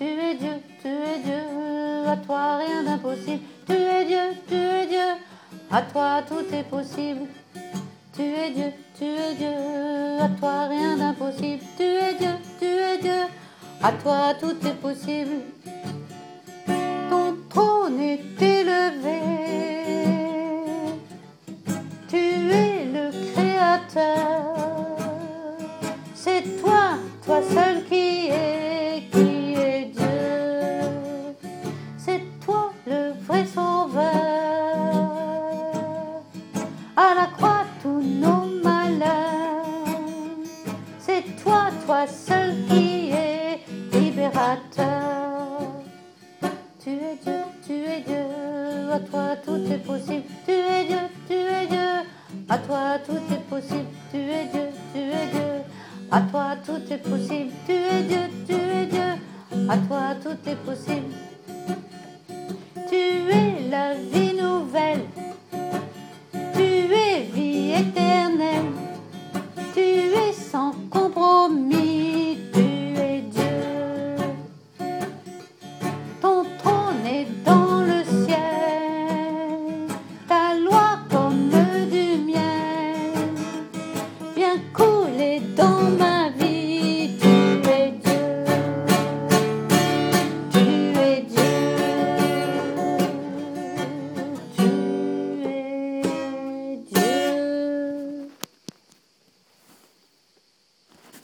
tu es Dieu, à toi rien d'impossible. Tu es Dieu, à toi tout est possible. Tu es Dieu, à toi rien d'impossible. Tu es Dieu, à toi tout est possible. Ton trône est élevé, tu es le Créateur. C'est toi, toi seul qui est Dieu. C'est toi le vrai sauveur. À la croix tous nos malheurs. C'est toi, toi seul qui est libérateur. Tu es Dieu, à toi tout est possible. Tu es Dieu, à toi tout est possible. Tu es Dieu, à toi tout est possible. Tu es Dieu, à toi tout est possible. Tu es la vie nouvelle.